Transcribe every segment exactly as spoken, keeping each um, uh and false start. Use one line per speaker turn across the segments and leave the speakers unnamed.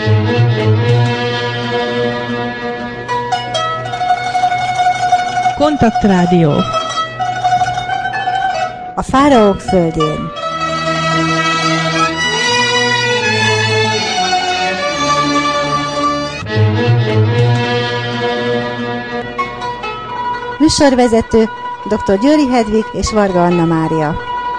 Kontaktrádió.
A fáraók földjén. Műsorvezető dr. Győri Hedvig és Varga Anna Mária.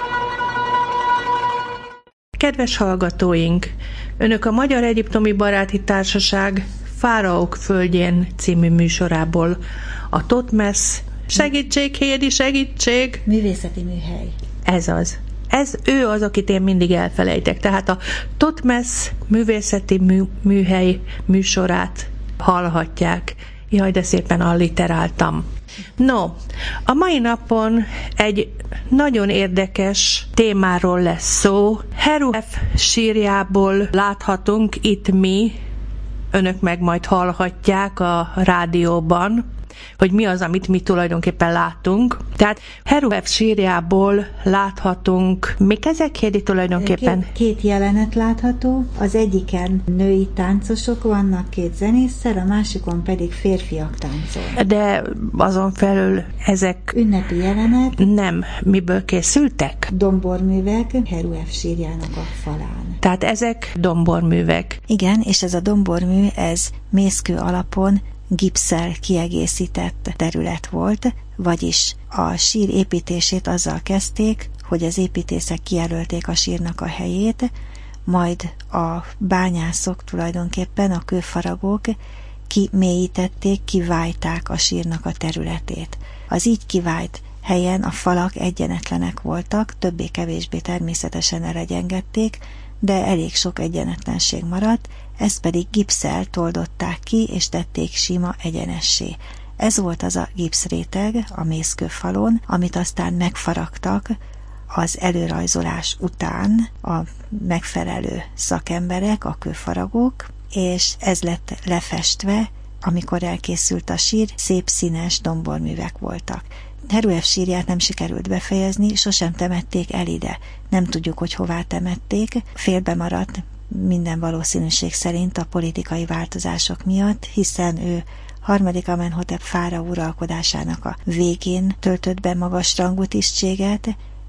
Kedves hallgatóink! Önök a Magyar Egyiptomi Baráti Társaság Fáraók földjén című műsorából a Totmesz segítség, Hédi, segítség!
Művészeti műhely.
Ez az. Ez ő az, akit én mindig elfelejtek. Tehát a Totmesz művészeti mű, műhely műsorát hallhatják. Jaj, de szépen alliteráltam. No, a mai napon egy nagyon érdekes témáról lesz szó. Heruef sírjából láthatunk itt mi, önök meg majd hallhatják a rádióban, hogy mi az, amit mi tulajdonképpen látunk. Tehát Heruef sírjából láthatunk, mik ezek, Hédi, tulajdonképpen?
Két, két jelenet látható, az egyiken női táncosok vannak két zenésszel, a másikon pedig férfiak táncol.
De azon felül ezek...
Ünnepi jelenet.
Nem. Miből készültek?
Domborművek Heruef sírjának a falán.
Tehát ezek domborművek.
Igen, és ez a dombormű, ez mészkő alapon gipsszel kiegészített terület volt, vagyis a sír építését azzal kezdték, hogy az építészek kijelölték a sírnak a helyét, majd a bányászok tulajdonképpen, a kőfaragók kimélyítették, kivájták a sírnak a területét. Az így kivájt helyen a falak egyenetlenek voltak, többé-kevésbé természetesen elegyengedték, de elég sok egyenetlenség maradt, ezt pedig gipsszel toldották ki, és tették sima egyenessé. Ez volt az a gipszréteg a mészkőfalon, amit aztán megfaragtak az előrajzolás után a megfelelő szakemberek, a kőfaragók, és ez lett lefestve, amikor elkészült a sír, szép színes domborművek voltak. Heruef sírját nem sikerült befejezni, sosem temették el ide. Nem tudjuk, hogy hová temették. Félbe maradt minden valószínűség szerint a politikai változások miatt, hiszen ő harmadik Amenhotep fáraó uralkodásának a végén töltött be magas rangú tisztséget,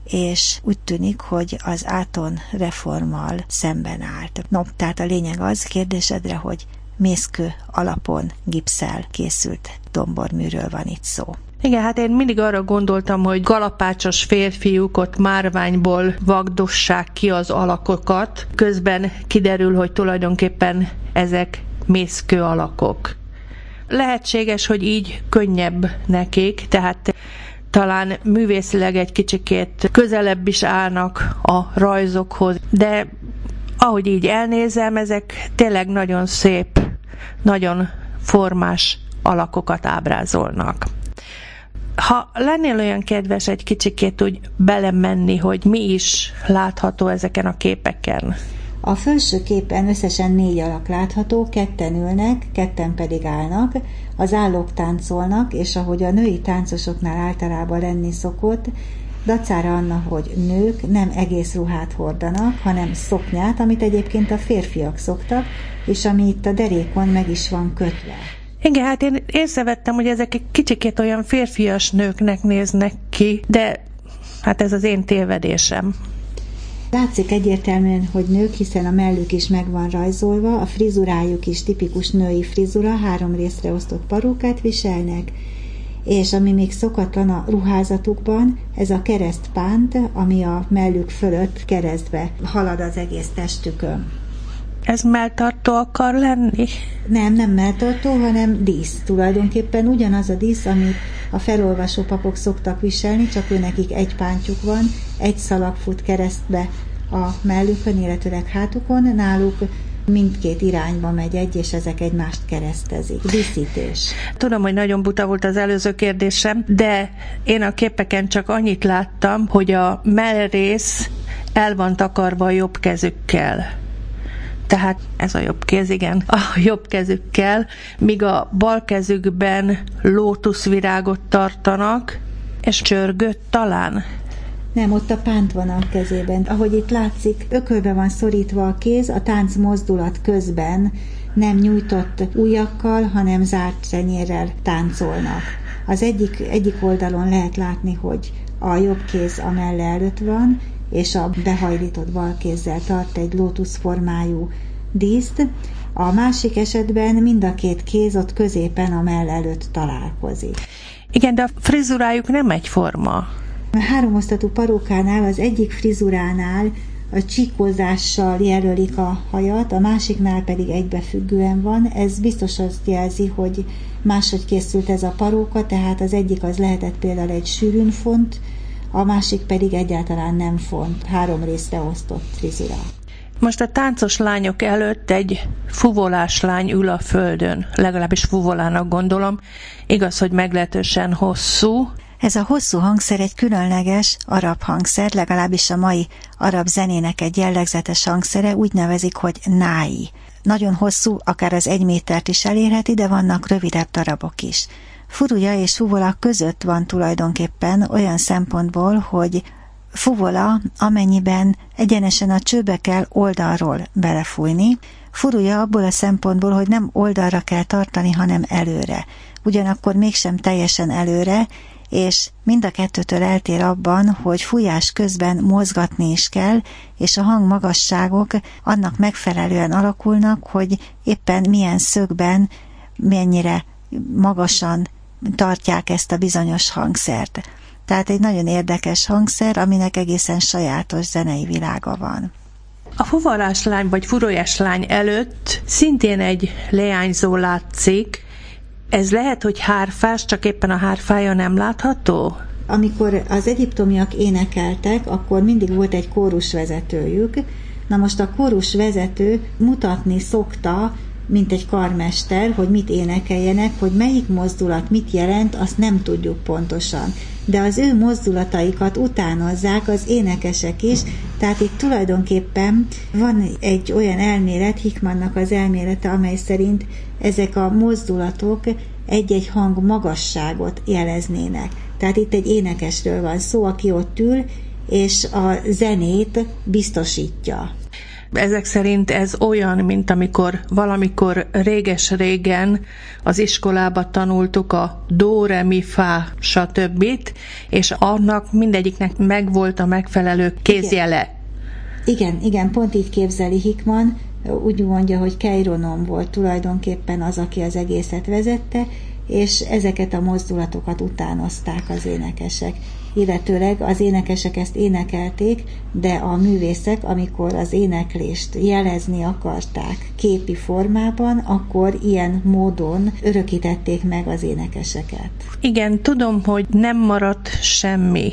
és úgy tűnik, hogy az Áton reformmal szemben állt. No, tehát a lényeg az, kérdésedre, hogy mészkő alapon gipsszel készült domborműről van itt szó.
Igen, hát én mindig arra gondoltam, hogy kalapácsos férfiúk ott márványból vagdossák ki az alakokat, közben kiderül, hogy tulajdonképpen ezek mészkő alakok. Lehetséges, hogy így könnyebb nekik, tehát talán művészileg egy kicsikét közelebb is állnak a rajzokhoz, de ahogy így elnézem, ezek tényleg nagyon szép, nagyon formás alakokat ábrázolnak. Ha lennél olyan kedves egy kicsikét úgy belemenni, hogy mi is látható ezeken a képeken?
A felső képen összesen négy alak látható, ketten ülnek, ketten pedig állnak. Az állók táncolnak, és ahogy a női táncosoknál általában lenni szokott, dacára annak, hogy nők nem egész ruhát hordanak, hanem szoknyát, amit egyébként a férfiak szoktak, és ami itt a derékon meg is van kötve.
Igen, hát én észrevettem, hogy ezek egy kicsikét olyan férfias nőknek néznek ki, de hát ez az én tévedésem.
Látszik egyértelműen, hogy nők, hiszen a mellük is meg van rajzolva, a frizurájuk is tipikus női frizura, három részre osztott parókát viselnek, és ami még szokatlan a ruházatukban, ez a keresztpánt, ami a mellük fölött keresztbe halad az egész testükön.
Ez melltartó akar lenni?
Nem, nem melltartó, hanem dísz. Tulajdonképpen ugyanaz a dísz, amit a felolvasó papok szoktak viselni, csak ő nekik egy pántjuk van, egy szalag fut keresztbe a mellükön, illetőleg hátukon, náluk mindkét irányba megy egy, és ezek egymást keresztezik. Díszítés.
Tudom, hogy nagyon buta volt az előző kérdésem, de én a képeken csak annyit láttam, hogy a mellrész el van takarva a jobb kezükkel. Tehát ez a jobb kéz, igen, a jobb kezükkel, míg a bal kezükben lótuszvirágot tartanak, és csörgött talán.
Nem, ott a pánt van a kezében. Ahogy itt látszik, ökölbe van szorítva a kéz, a tánc mozdulat közben nem nyújtott ujjakkal, hanem zárt tenyérrel táncolnak. Az egyik, egyik oldalon lehet látni, hogy a jobb kéz a melle előtt van, és a behajlított bal kézzel tart egy lótuszformájú díszt. A másik esetben mind a két kéz ott középen a mell előtt találkozik.
Igen, de a frizurájuk nem egyforma.
A háromosztatú parókánál, az egyik frizuránál a csíkozással jelölik a hajat, a másiknál pedig egybefüggően van. Ez biztos azt jelzi, hogy máshogy készült ez a paróka, tehát az egyik az lehetett például egy sűrűn font, a másik pedig egyáltalán nem font, három részre osztott frizura.
Most a táncos lányok előtt egy fuvolás lány ül a földön, legalábbis fuvolának gondolom. Igaz, hogy meglehetősen hosszú.
Ez a hosszú hangszer egy különleges arab hangszer, legalábbis a mai arab zenének egy jellegzetes hangszere, úgy nevezik, hogy nái. Nagyon hosszú, akár az egy métert is elérheti, de vannak rövidebb darabok is. Furuja és fuvola között van tulajdonképpen olyan szempontból, hogy fuvola, amennyiben egyenesen a csőbe kell oldalról belefújni, furuja abból a szempontból, hogy nem oldalra kell tartani, hanem előre. Ugyanakkor mégsem teljesen előre, és mind a kettőtől eltér abban, hogy fújás közben mozgatni is kell, és a hangmagasságok annak megfelelően alakulnak, hogy éppen milyen szögben, mennyire magasan tartják ezt a bizonyos hangszert. Tehát egy nagyon érdekes hangszer, aminek egészen sajátos zenei világa van.
A fuvolás lány vagy furójás lány előtt szintén egy leányzó látszik. Ez lehet, hogy hárfás, csak éppen a hárfája nem látható?
Amikor az egyiptomiak énekeltek, akkor mindig volt egy kórusvezetőjük. Na most a kórusvezető mutatni szokta, mint egy karmester, hogy mit énekeljenek, hogy melyik mozdulat mit jelent, azt nem tudjuk pontosan. De az ő mozdulataikat utánozzák az énekesek is, tehát itt tulajdonképpen van egy olyan elmélet, Hickmannak az elmélete, amely szerint ezek a mozdulatok egy-egy hang magasságot jeleznének. Tehát itt egy énekesről van szó, aki ott ül, és a zenét biztosítja.
Ezek szerint ez olyan, mint amikor valamikor réges-régen az iskolába tanultuk a do, re, mi, fa, stb. És annak mindegyiknek megvolt a megfelelő kézjele.
Igen, igen, pont így képzeli Hickman, úgy mondja, hogy Keironom volt tulajdonképpen az, aki az egészet vezette, és ezeket a mozdulatokat utánozták az énekesek. Illetőleg az énekesek ezt énekelték, de a művészek, amikor az éneklést jelezni akarták képi formában, akkor ilyen módon örökítették meg az énekeseket.
Igen, tudom, hogy nem maradt semmi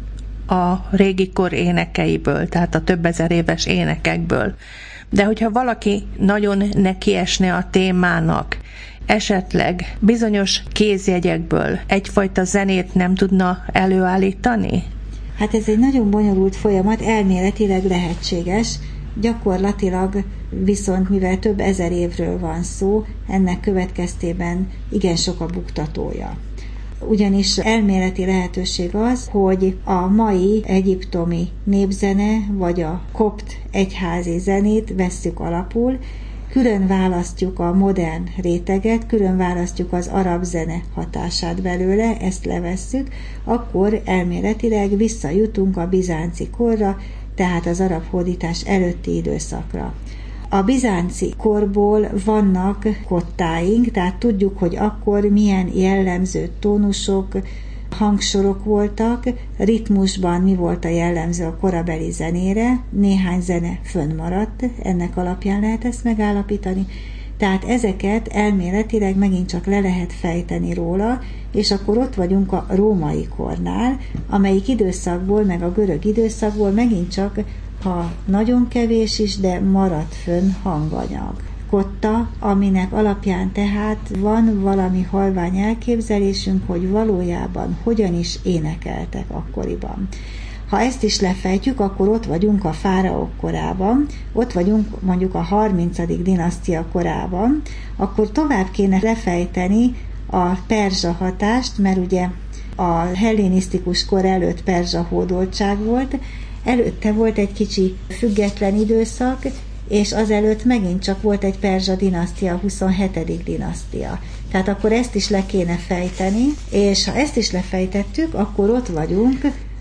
a régi kor énekeiből, tehát a több ezer éves énekekből. De hogyha valaki nagyon nekiesne a témának, esetleg bizonyos kézjegyekből egyfajta zenét nem tudna előállítani?
Hát ez egy nagyon bonyolult folyamat, elméletileg lehetséges, gyakorlatilag viszont mivel több ezer évről van szó, ennek következtében igen sok a buktatója. Ugyanis elméleti lehetőség az, hogy a mai egyiptomi népzene vagy a kopt egyházi zenét vesszük alapul, külön választjuk a modern réteget, külön választjuk az arab zene hatását belőle, ezt levesszük, akkor elméletileg visszajutunk a bizánci korra, tehát az arab hódítás előtti időszakra. A bizánci korból vannak kottáink, tehát tudjuk, hogy akkor milyen jellemző tónusok, hangsorok voltak, ritmusban mi volt a jellemző a korabeli zenére, néhány zene fönnmaradt, ennek alapján lehet ezt megállapítani, tehát ezeket elméletileg megint csak le lehet fejteni róla, és akkor ott vagyunk a római kornál, amelyik időszakból, meg a görög időszakból megint csak, ha nagyon kevés is, de maradt fönn hanganyag. Kotta, aminek alapján tehát van valami halvány elképzelésünk, hogy valójában hogyan is énekeltek akkoriban. Ha ezt is lefejtjük, akkor ott vagyunk a fáraók korában, ott vagyunk mondjuk a harmincadik dinasztia korában, akkor tovább kéne lefejteni a perzsa hatást, mert ugye a hellenisztikus kor előtt perzsa hódoltság volt, előtte volt egy kicsi független időszak, és azelőtt megint csak volt egy perzsa dinasztia, a huszonhetedik dinasztia. Tehát akkor ezt is le kéne fejteni, és ha ezt is lefejtettük, akkor ott vagyunk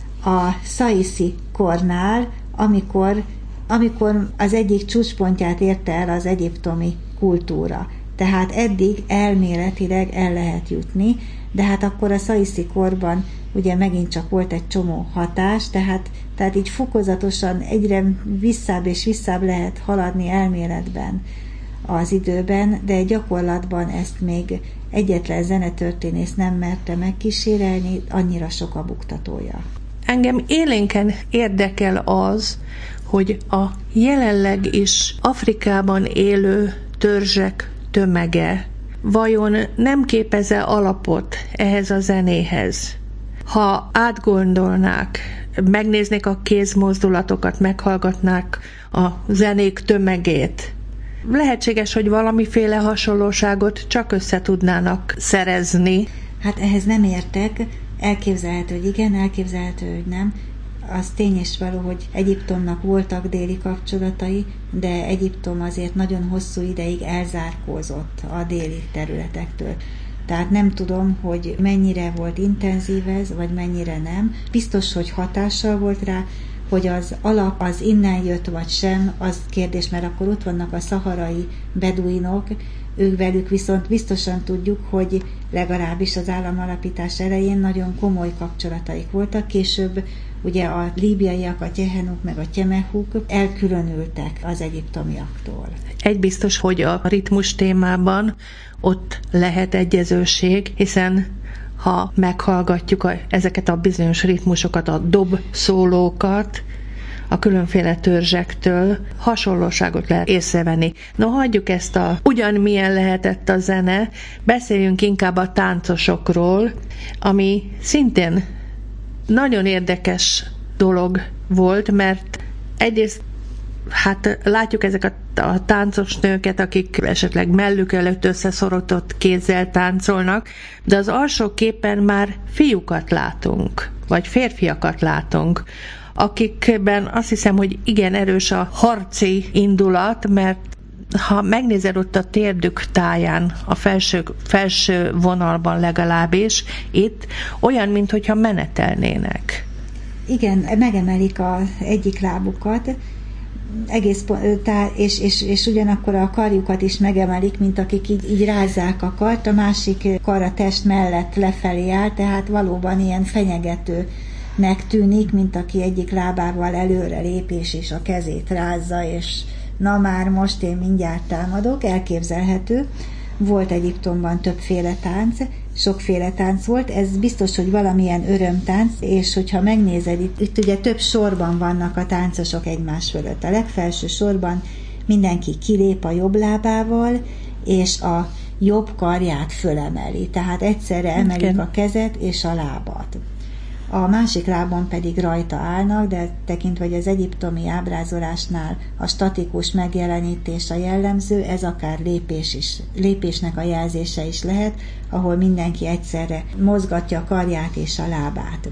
a szaiszi kornál, amikor, amikor az egyik csúcspontját érte el az egyiptomi kultúra. Tehát eddig elméletileg el lehet jutni, de hát akkor a szaiszi korban ugye megint csak volt egy csomó hatás, tehát, tehát így fokozatosan egyre visszább és visszább lehet haladni elméletben az időben, de gyakorlatban ezt még egyetlen zenetörténész nem merte megkísérelni, annyira sok a buktatója.
Engem élénken érdekel az, hogy a jelenleg is Afrikában élő törzsek tömege vajon nem képez-e alapot ehhez a zenéhez? Ha átgondolnák, megnéznék a kézmozdulatokat, meghallgatnák a zenék tömegét, lehetséges, hogy valamiféle hasonlóságot csak össze tudnának szerezni.
Hát ehhez nem értek, elképzelhető, hogy igen, elképzelhető, hogy nem. Az tény és való, hogy Egyiptomnak voltak déli kapcsolatai, de Egyiptom azért nagyon hosszú ideig elzárkózott a déli területektől. Tehát nem tudom, hogy mennyire volt intenzív ez, vagy mennyire nem. Biztos, hogy hatással volt rá, hogy az alap az innen jött, vagy sem, az kérdés, mert akkor ott vannak a szaharai beduinok, ők velük viszont biztosan tudjuk, hogy legalábbis az államalapítás elején nagyon komoly kapcsolataik voltak, később ugye a líbiaiak, a tehenuk meg a temehuk elkülönültek az egyiptomiaktól.
Egy biztos, hogy a ritmus témában ott lehet egyezőség, hiszen ha meghallgatjuk a, ezeket a bizonyos ritmusokat, a dob szólókat, a különféle törzsektől hasonlóságot lehet észrevenni. No, hagyjuk ezt a ugyanmilyen lehetett a zene, beszéljünk inkább a táncosokról, ami szintén nagyon érdekes dolog volt, mert egyrészt hát látjuk ezeket a táncos nőket, akik esetleg mellük előtt összeszorított kézzel táncolnak, de az alsó képen már fiúkat látunk, vagy férfiakat látunk, akikben azt hiszem, hogy igen erős a harci indulat, mert ha megnézed ott a térdük táján, a felső, felső vonalban legalábbis, itt olyan, mintha menetelnének.
Igen, megemelik az egyik lábukat, egész, tá, és, és, és ugyanakkor a karjukat is megemelik, mint akik így, így rázzák a kart, a másik kar a test mellett lefelé áll, tehát valóban ilyen fenyegetőnek tűnik, mint aki egyik lábával előre lép, és, és a kezét rázza, és na már most én mindjárt támadok, elképzelhető. Volt Egyiptomban többféle tánc, sokféle tánc volt, ez biztos, hogy valamilyen örömtánc, és hogyha megnézed, itt, itt ugye több sorban vannak a táncosok egymás fölött. A legfelső sorban mindenki kilép a jobb lábával, és a jobb karját fölemeli, tehát egyszerre emelik a kezet és a lábat. A másik lábon pedig rajta állnak, de tekintve, hogy az egyiptomi ábrázolásnál a statikus megjelenítés a jellemző, ez akár lépés is, lépésnek a jelzése is lehet, ahol mindenki egyszerre mozgatja a karját és a lábát.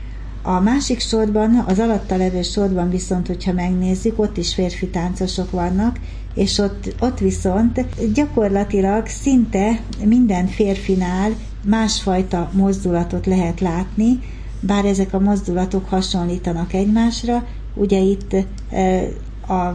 A másik sorban, az alatta levő sorban viszont, hogyha megnézzük, ott is férfi táncosok vannak, és ott, ott viszont gyakorlatilag szinte minden férfinál másfajta mozdulatot lehet látni, bár ezek a mozdulatok hasonlítanak egymásra. Ugye itt az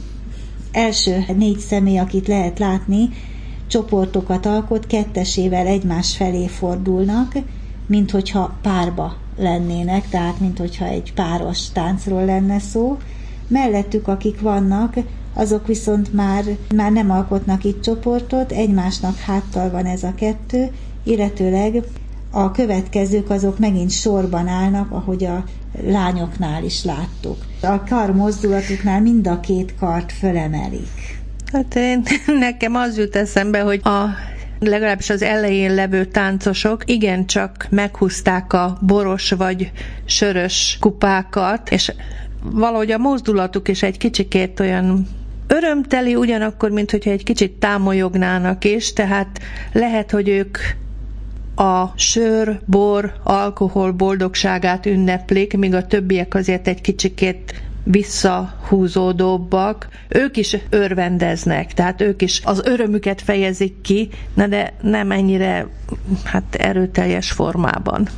első négy személy, akit lehet látni, csoportokat alkot, kettesével egymás felé fordulnak, mint hogyha párba lennének, tehát mint hogyha egy páros táncról lenne szó. Mellettük, akik vannak, azok viszont már, már nem alkotnak itt csoportot, egymásnak háttal van ez a kettő, illetőleg a következők azok megint sorban állnak, ahogy a lányoknál is láttuk. A kar mozdulatuknál mind a két kart fölemelik.
Hát én, nekem az jut eszembe, hogy a legalábbis az elején levő táncosok igencsak meghúzták a boros vagy sörös kupákat, és valahogy a mozdulatuk is egy kicsikét olyan örömteli, ugyanakkor, mint hogyha egy kicsit támolyognának is, tehát lehet, hogy ők a sör, bor, alkohol boldogságát ünneplik, míg a többiek azért egy kicsikét visszahúzódóbbak, ők is örvendeznek, tehát ők is az örömüket fejezik ki, de nem ennyire hát erőteljes formában.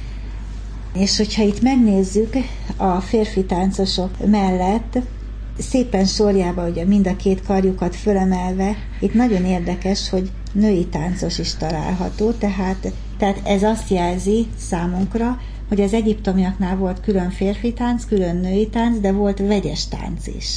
És hogyha itt megnézzük a férfi táncosok mellett, szépen sorjába ugye mind a két karjukat fölemelve, itt nagyon érdekes, hogy női táncos is található, tehát, tehát ez azt jelzi számunkra, hogy az egyiptomiaknál volt külön férfi tánc, külön női tánc, de volt vegyes tánc is.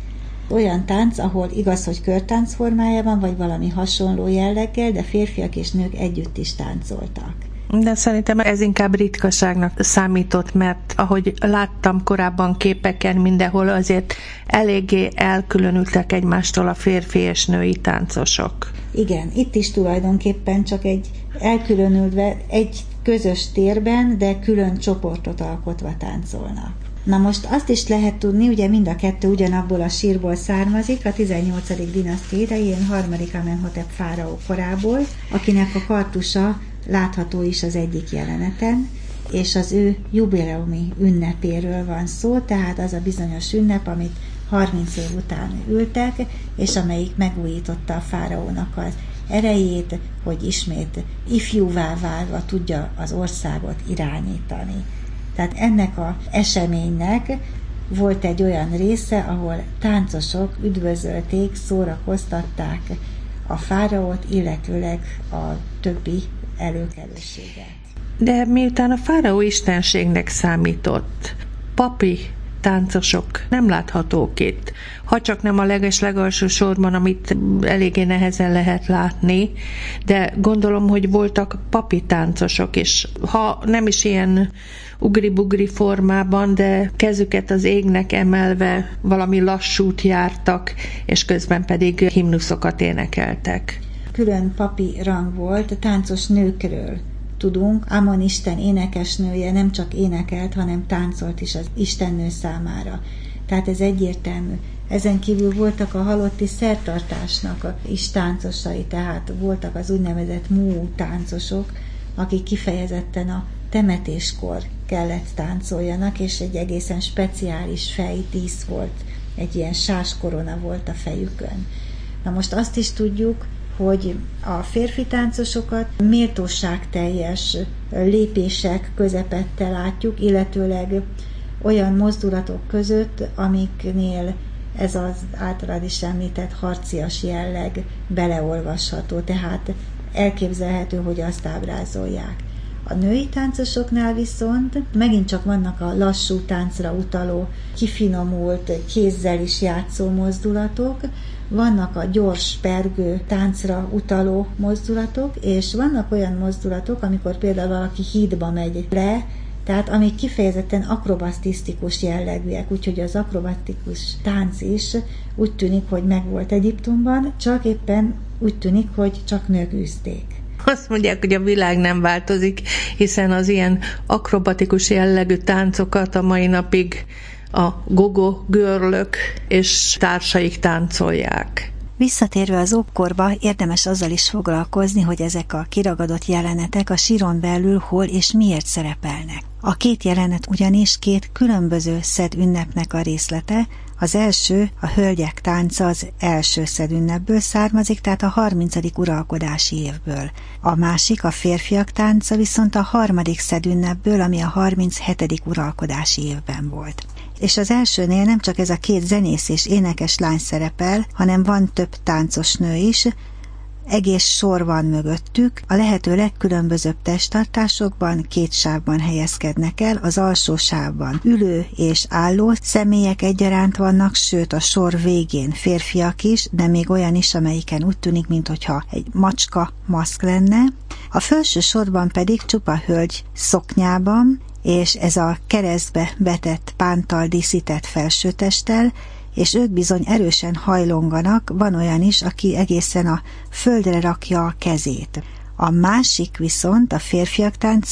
Olyan tánc, ahol igaz, hogy körtánc formájában, vagy valami hasonló jelleggel, de férfiak és nők együtt is táncoltak.
De szerintem ez inkább ritkaságnak számított, mert ahogy láttam korábban képeken mindenhol, azért eléggé elkülönültek egymástól a férfi és női táncosok.
Igen, itt is tulajdonképpen csak egy elkülönülve, egy közös térben, de külön csoportot alkotva táncolnak. Na most azt is lehet tudni, ugye mind a kettő ugyanabból a sírból származik, a tizennyolcadik dinasztia idején harmadik Amenhotep fáraó korából, akinek a kartusa látható is az egyik jeleneten, és az ő jubileumi ünnepéről van szó, tehát az a bizonyos ünnep, amit harminc év után ültek, és amelyik megújította a fáraónak az erejét, hogy ismét ifjúvá válva tudja az országot irányítani. Tehát ennek az eseménynek volt egy olyan része, ahol táncosok üdvözölték, szórakoztatták a fáraót, illetőleg a többi előkelőséget.
De miután a fáraó istenségnek számított, papi táncosok nem láthatók itt. Ha csak nem a leges-legalsó sorban, amit eléggé nehezen lehet látni, de gondolom, hogy voltak papi táncosok is. Ha nem is ilyen ugri-bugri formában, de kezüket az égnek emelve valami lassút jártak, és közben pedig himnuszokat énekeltek.
Külön papi rang volt, a táncos nőkről tudunk. Amon Isten énekesnője nem csak énekelt, hanem táncolt is az istennő számára. Tehát ez egyértelmű. Ezen kívül voltak a halotti szertartásnak is táncosai, tehát voltak az úgynevezett mú táncosok, akik kifejezetten a temetéskor kellett táncoljanak, és egy egészen speciális fejdísz volt, egy ilyen sáskorona volt a fejükön. Na most azt is tudjuk, hogy a férfi táncosokat méltóságteljes lépések közepette látjuk, illetőleg olyan mozdulatok között, amiknél ez az általad is említett harcias jelleg beleolvasható, tehát elképzelhető, hogy azt ábrázolják. A női táncosoknál viszont megint csak vannak a lassú táncra utaló, kifinomult, kézzel is játszó mozdulatok, vannak a gyors, pergő táncra utaló mozdulatok, és vannak olyan mozdulatok, amikor például valaki hídba megy le, tehát amik kifejezetten akrobatisztikus jellegűek, úgyhogy az akrobatikus tánc is úgy tűnik, hogy megvolt Egyiptomban, csak éppen úgy tűnik, hogy csak nők űzték.
Azt mondják, hogy a világ nem változik, hiszen az ilyen akrobatikus jellegű táncokat a mai napig a gogo girlök és társaik táncolják.
Visszatérve az ókorba, érdemes azzal is foglalkozni, hogy ezek a kiragadott jelenetek a síron belül hol és miért szerepelnek. A két jelenet ugyanis két különböző szed ünnepnek a részlete. Az első, a hölgyek tánca az első szed ünnepből származik, tehát a harmincadik uralkodási évből. A másik, a férfiak tánca viszont a harmadik szed ünnepből, ami a harminchetedik uralkodási évben volt. És az elsőnél nem csak ez a két zenész és énekes lány szerepel, hanem van több táncos nő is, egész sor van mögöttük, a lehető legkülönbözőbb testtartásokban két sávban helyezkednek el, az alsó sávban ülő és álló személyek egyaránt vannak, sőt a sor végén férfiak is, de még olyan is, amelyiken úgy tűnik, minthogyha egy macska maszk lenne. A felső sorban pedig csupa hölgy szoknyában, és ez a keresztbe vetett pántal díszített felsőtesttel, és ők bizony erősen hajlonganak, van olyan is, aki egészen a földre rakja a kezét. A másik viszont, a férfiak tánca,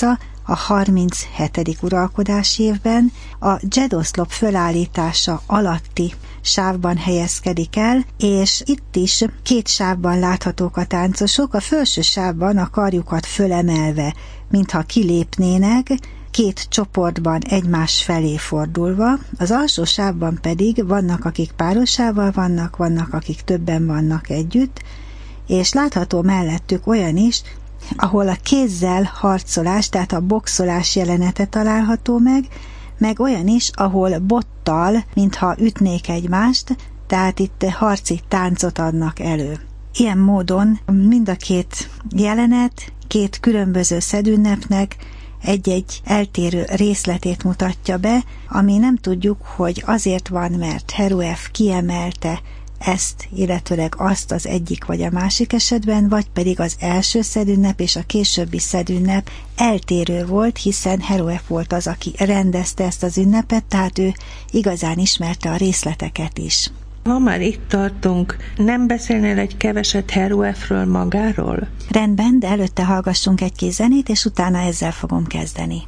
a harminchetedik uralkodási évben a dzsedoszlop fölállítása alatti sávban helyezkedik el, és itt is két sávban láthatók a táncosok, a felső sávban a karjukat fölemelve, mintha kilépnének, két csoportban egymás felé fordulva, az alsó sávban pedig vannak, akik párosával vannak, vannak, akik többen vannak együtt, és látható mellettük olyan is, ahol a kézzel harcolás, tehát a boxolás jelenete található meg, meg olyan is, ahol bottal, mintha ütnék egymást, tehát itt harci táncot adnak elő. Ilyen módon mind a két jelenet, két különböző szedünnepnek egy-egy eltérő részletét mutatja be, ami nem tudjuk, hogy azért van, mert Heruef kiemelte ezt, illetőleg azt az egyik vagy a másik esetben, vagy pedig az első szedünnep és a későbbi szedünnep eltérő volt, hiszen Heruef volt az, aki rendezte ezt az ünnepet, tehát ő igazán ismerte a részleteket is.
Ha már itt tartunk, nem beszélnél egy keveset Heruefről magáról?
Rendben, de előtte hallgassunk egy kis zenét, és utána ezzel fogom kezdeni.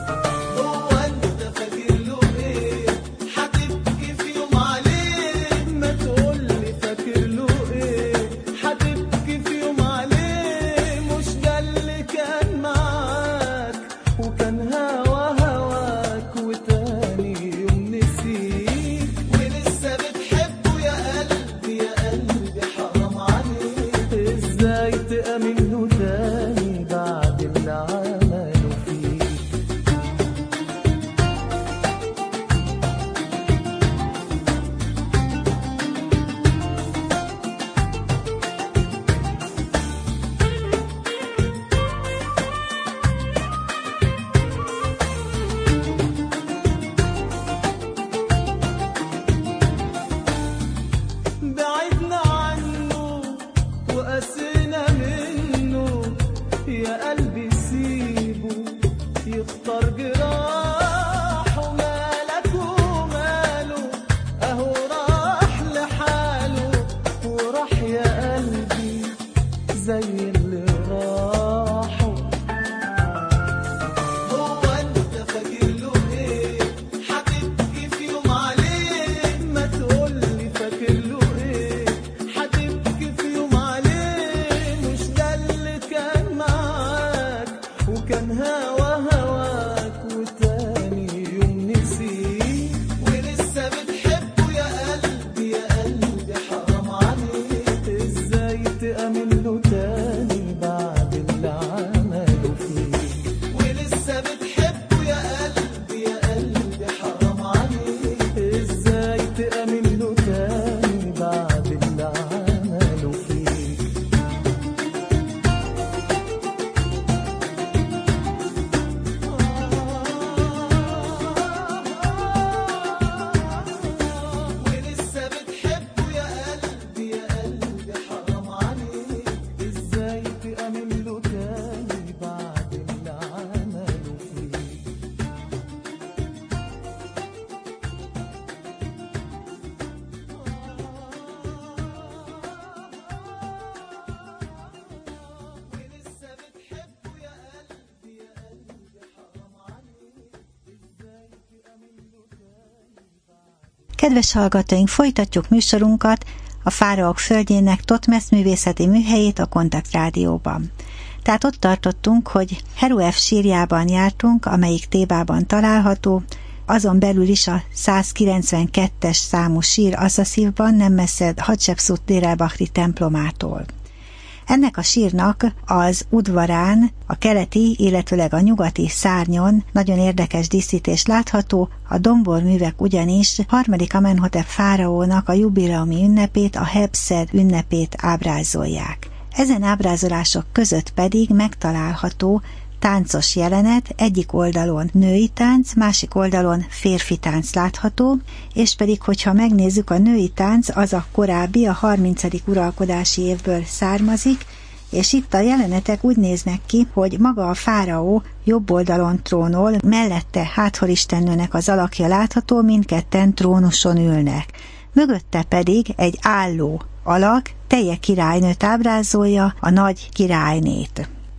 Kedves hallgatóink, folytatjuk műsorunkat, a Fáraók földjének Thotmesz művészeti műhelyét a Kontakt Rádióban. Tehát ott tartottunk, hogy Heruef sírjában jártunk, amelyik Thébában található, azon belül is a százkilencvenkettes számú sír Aszaszívban, nem messze Hatshepsut Dér-el-Bahri templomától. Ennek a sírnak az udvarán, a keleti, illetőleg a nyugati szárnyon nagyon érdekes díszítés látható, a domborművek ugyanis harmadik Amenhotep fáraónak a jubileumi ünnepét, a Hebszed ünnepét ábrázolják. Ezen ábrázolások között pedig megtalálható táncos jelenet, egyik oldalon női tánc, másik oldalon férfi tánc látható, és pedig, hogyha megnézzük, a női tánc az a korábbi, a harmincadik uralkodási évből származik, és itt a jelenetek úgy néznek ki, hogy maga a fáraó jobb oldalon trónol, mellette Háthoristennőnek az alakja látható, mindketten trónuson ülnek. Mögötte pedig egy álló alak, Teje királynőt ábrázolja, a nagy királynét.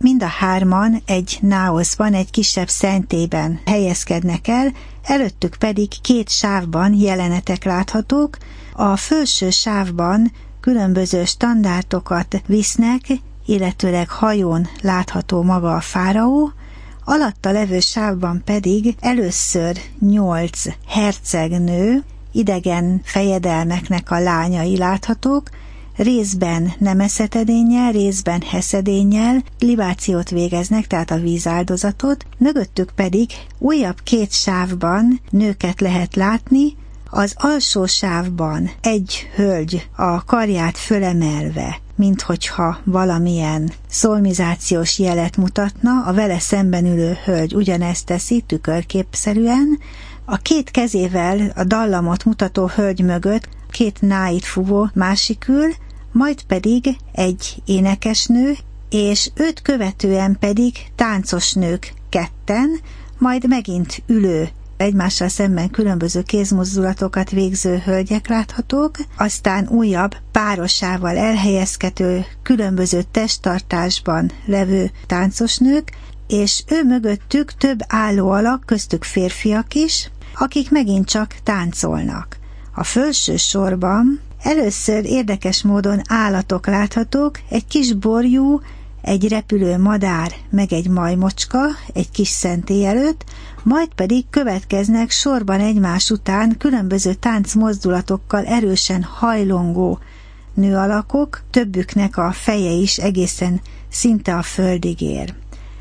mind a hárman egy náoszban, egy kisebb szentélyben helyezkednek el, előttük pedig két sávban jelenetek láthatók. A felső sávban különböző standardokat visznek, illetőleg hajón látható maga a fáraó, alatta levő sávban pedig először nyolc hercegnő, idegen fejedelmeknek a lányai láthatók, részben nemeszedénnyel, részben heszedénnyel libációt végeznek, tehát a vízáldozatot, mögöttük pedig újabb két sávban nőket lehet látni, az alsó sávban egy hölgy a karját fölemelve, minthogyha valamilyen szolmizációs jelet mutatna, a vele szemben ülő hölgy ugyanezt teszi tükörképszerűen, a két kezével a dallamot mutató hölgy mögött két náit fúvó másik ül, majd pedig egy énekesnő, és őt követően pedig táncos nők ketten, majd megint ülő, egymással szemben különböző kézmozdulatokat végző hölgyek láthatók, aztán újabb párosával elhelyezkedő, különböző testtartásban levő táncosnők, és ő mögöttük több álló alak, köztük férfiak is, akik megint csak táncolnak. A felső sorban először érdekes módon állatok láthatók, egy kis borjú, egy repülő madár, meg egy majmocska, egy kis szentély előtt, majd pedig következnek sorban egymás után különböző táncmozdulatokkal erősen hajlongó nőalakok, többüknek a feje is egészen szinte a földig ér.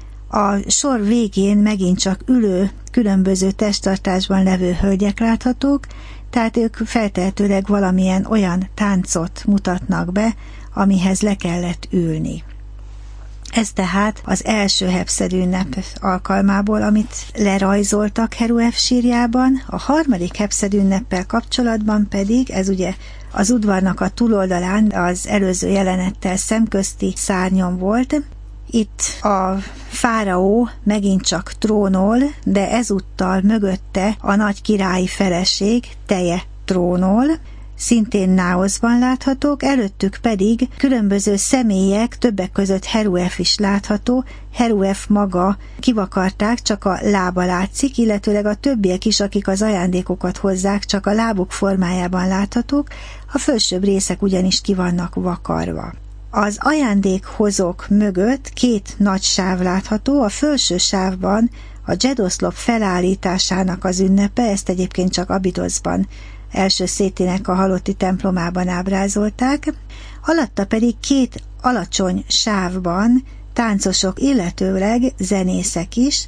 A sor végén megint csak ülő, különböző testtartásban levő hölgyek láthatók, tehát ők feltehetőleg valamilyen olyan táncot mutatnak be, amihez le kellett ülni. Ez tehát az első Hepszed ünnep alkalmából, amit lerajzoltak Heruef sírjában. A harmadik Hepszed ünneppel kapcsolatban pedig, ez ugye az udvarnak a túloldalán az előző jelenettel szemközti szárnyon volt. Itt a fáraó megint csak trónol, de ezúttal mögötte a nagy királyi feleség Teje trónol, szintén náoszban láthatók, előttük pedig különböző személyek, többek között Heruef is látható. Heruef maga kivakarták, csak a lába látszik, illetőleg a többiek is, akik az ajándékokat hozzák, csak a lábuk formájában láthatók, a felsőbb részek ugyanis ki vannak vakarva. Az ajándékhozók mögött két nagy sáv látható, a felső sávban a Dzsedoszlop felállításának az ünnepe, ezt egyébként csak Abidoszban, első Szétinek a halotti templomában ábrázolták, alatta pedig két alacsony sávban táncosok, illetőleg zenészek is,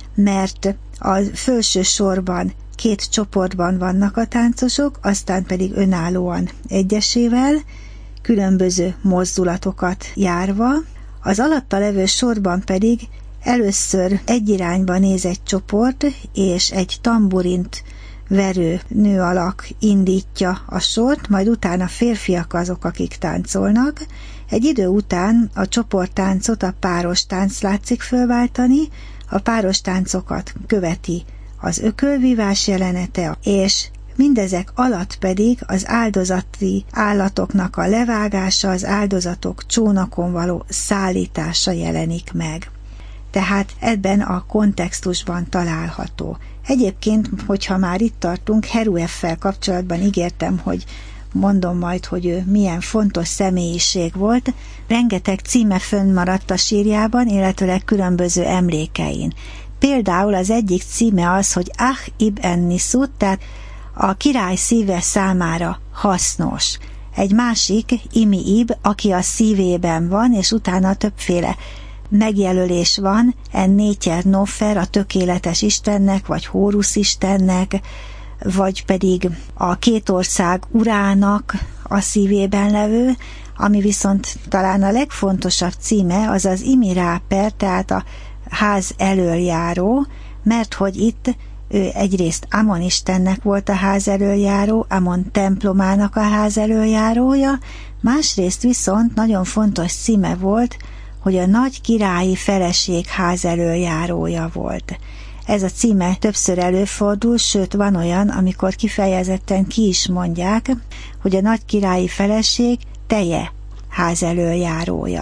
mert a felső sorban két csoportban vannak a táncosok, aztán pedig önállóan egyesével, különböző mozdulatokat járva, az alatta levő sorban pedig először egy irányba néz egy csoport, és egy tamburint verő nőalak indítja a sort, majd utána férfiak azok, akik táncolnak. Egy idő után a csoporttáncot a páros tánc látszik fölváltani, a páros táncokat követi az ökölvívás jelenete, és mindezek alatt pedig az áldozati állatoknak a levágása, az áldozatok csónakon való szállítása jelenik meg. Tehát ebben a kontextusban található. Egyébként, hogyha már itt tartunk, Herueffel kapcsolatban ígértem, hogy mondom majd, hogy ő milyen fontos személyiség volt. Rengeteg címe fönnmaradt a sírjában, illetőleg különböző emlékein. Például az egyik címe az, hogy Ach ibn Nisut, tehát a király szíve számára hasznos. Egy másik, Imi Ib, aki a szívében van, és utána többféle megjelölés van, en Nétyer Nofer, a tökéletes Istennek, vagy Hórusz Istennek, vagy pedig a két ország urának a szívében levő, ami viszont talán a legfontosabb címe, az az Imi Ráper, tehát a ház elöljáró, mert hogy itt ő egyrészt Amon istennek volt a ház elöljáró, Amon templomának a ház elöljárója, másrészt viszont nagyon fontos címe volt, hogy a nagy királyi feleség ház elöljárója volt. Ez a címe többször előfordul, sőt van olyan, amikor kifejezetten ki is mondják, hogy a nagy királyi feleség Teje ház elöljárója.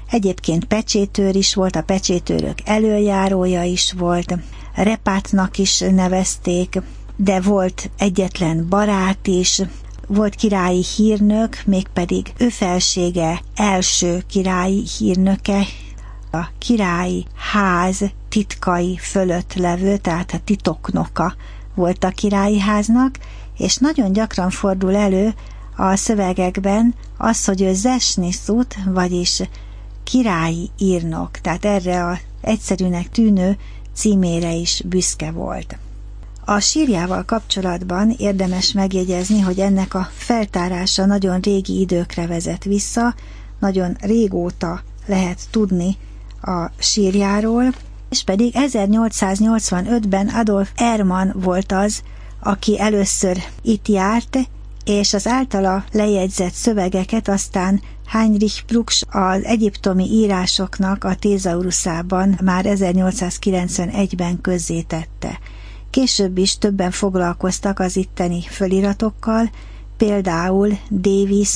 Egyébként pecsétőr is volt, a pecsétőrök elöljárója is volt, Repátnak is nevezték, de volt egyetlen barát is, volt királyi hírnök, mégpedig ő felsége első királyi hírnöke, a királyi ház titkai fölött levő, tehát a titoknoka volt a királyi háznak, és nagyon gyakran fordul elő a szövegekben az, hogy ő zesniszut, vagyis királyi írnok, tehát erre az egyszerűnek tűnő címére is büszke volt. A sírjával kapcsolatban érdemes megjegyezni, hogy ennek a feltárása nagyon régi időkre vezet vissza, nagyon régóta lehet tudni a sírjáról, és pedig ezernyolcszáznyolcvanötben Adolf Ehrman volt az, aki először itt járt, és az általa lejegyzett szövegeket aztán Heinrich Brugsch az egyiptomi írásoknak a Thésaurusában már ezernyolcszázkilencvenegyben közzétette. Később is többen foglalkoztak az itteni föliratokkal, például Davis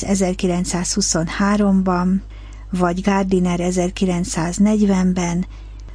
ezerkilencszázhuszonháromban, vagy Gardiner ezerkilencszáznegyvenben,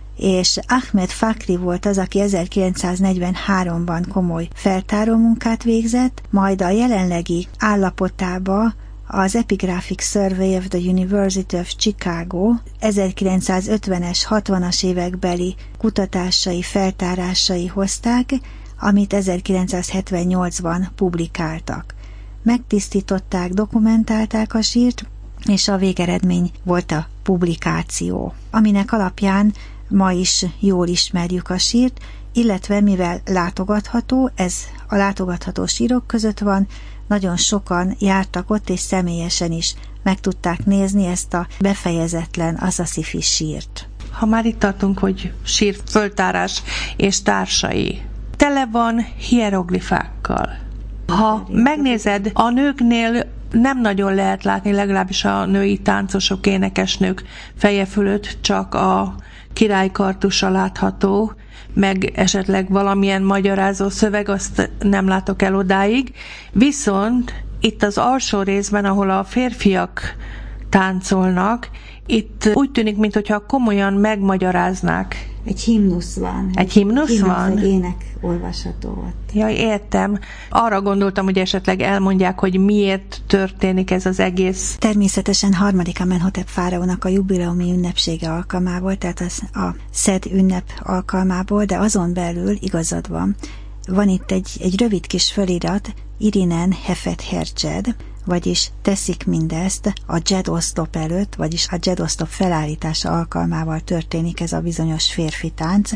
és Ahmed Fakri volt az, aki ezerkilencszáznegyvenháromban komoly feltáró munkát végzett, majd a jelenlegi állapotába az Epigraphic Survey of the University of Chicago ezerkilencszázötvenes, hatvanas évekbeli kutatásai, feltárásai hozták, amit ezerkilencszázhetvennyolcban publikáltak. Megtisztították, dokumentálták a sírt, és a végeredmény volt a publikáció, aminek alapján ma is jól ismerjük a sírt, illetve mivel látogatható, ez a látogatható sírok között van, nagyon sokan jártak ott, és személyesen is meg tudták nézni ezt a befejezetlen Aszaszifi sírt.
Ha már itt tartunk, hogy sír föltárás és társai, tele van hieroglifákkal. Ha megnézed, a nőknél nem nagyon lehet látni, legalábbis a női táncosok, énekesnők feje fölött csak a király kartusa látható, meg esetleg valamilyen magyarázó szöveg, azt nem látok el odáig. Viszont itt az alsó részben, ahol a férfiak táncolnak, itt úgy tűnik, mintha komolyan megmagyaráznák.
Egy himnusz van.
Egy himnusz, himnusz van?
Egy ének olvasható ott.
Ja, értem. Arra gondoltam, hogy esetleg elmondják, hogy miért történik ez az egész.
Természetesen harmadik Amenhotep fáraónak a jubileumi ünnepsége alkalmából, tehát az a Szed ünnep alkalmából, de azon belül igazad van. Van itt egy, egy rövid kis fölirat, Irinen Hefet Hercsed, vagyis teszik mindezt a dzsedosztop előtt, vagyis a dzsedosztop felállítása alkalmával történik ez a bizonyos férfi tánc,